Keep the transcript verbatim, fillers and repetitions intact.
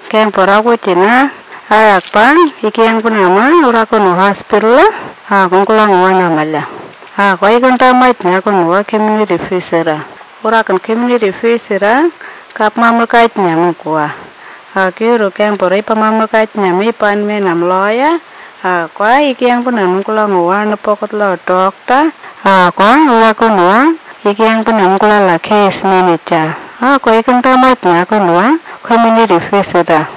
kem pora ko china ayak pa ikian ko nama ora ko no hospital ha ko ko lang wana mala ha ko ikon ta mai na ko no community refusera ora kan community refusera kap ma ma kai nyam ko ha ke ro kem pora pa ma ma kai nyam i pan me nam loya ha ko ikian ko nam ko lang wana pokot lo dokta ha ko ora ko no ikian ko nam ko la case manager ha ko ikon ta mai na ko no community refusera